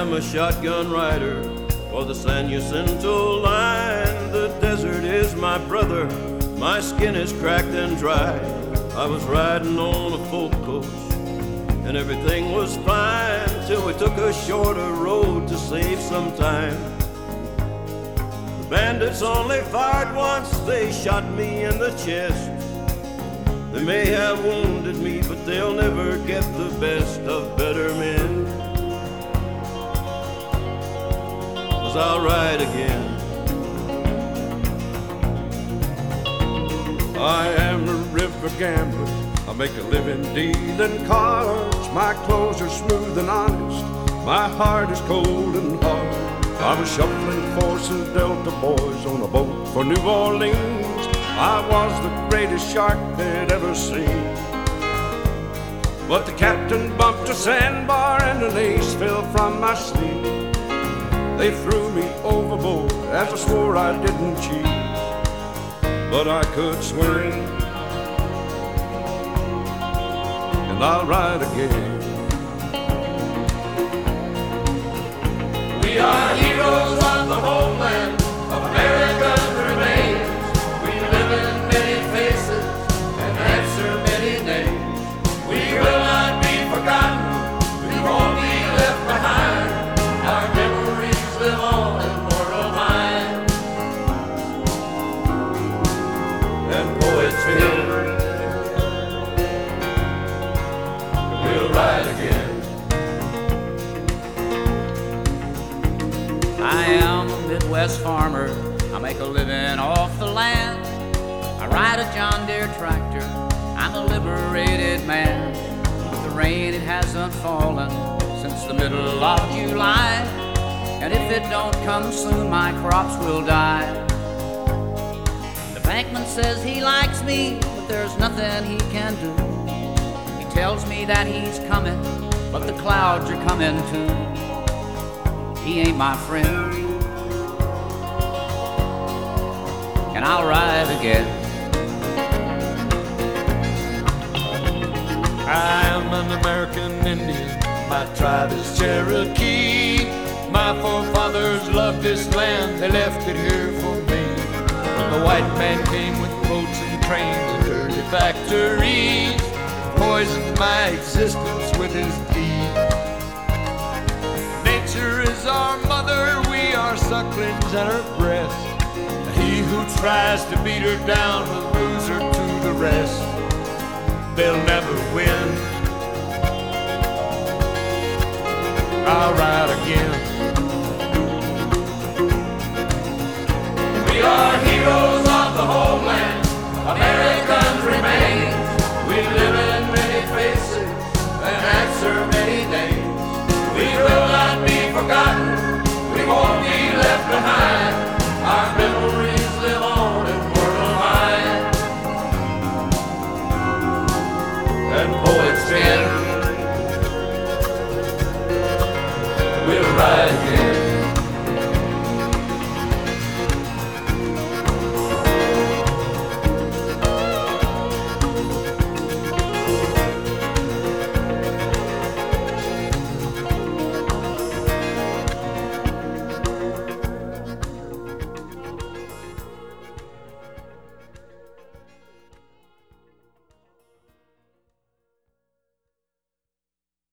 am a shotgun rider for the San Jacinto line. The desert is my brother, my skin is cracked and dry. I was riding on a folk coach and everything was fine till we took a shorter road to save some time. The bandits only fired once, they shot me in the chest. They may have wounded me, but they'll never get the best of better men. 'Cause I'll ride again. I am a river gambler, I make a living dealing cards. My clothes are smooth and honest, my heart is cold and hard. I'm a shuffling force of Delta boys on a boat for New Orleans. I was the greatest shark they'd ever seen. But the captain bumped a sandbar and an ace fell from my sleeve. They threw me overboard as I swore I didn't cheat. But I could swim, and I'll ride again. We are heroes of the homeland, American remains. We live in many faces and answer many names. We will not be forgotten, we won't be left behind. Our memories live on in mortal minds. And poets feel we'll ride again. I am a Midwest farmer, I make a living off the land. I ride a John Deere tractor, I'm a liberated man. With the rain it hasn't fallen since the middle of July, and if it don't come soon my crops will die. The bankman says he likes me, but there's nothing he can do. He tells me that he's coming, but the clouds are coming too. He ain't my friend, and I'll ride again. I am an American Indian, my tribe is Cherokee. My forefathers loved this land, they left it here for me. When the white man came with boats and trains and dirty factories, poisoned my existence with his deed. Nature is our mother, we are sucklings at her breast. He who tries to beat her down will lose her to the rest. They'll never win. I'll ride again. We are here.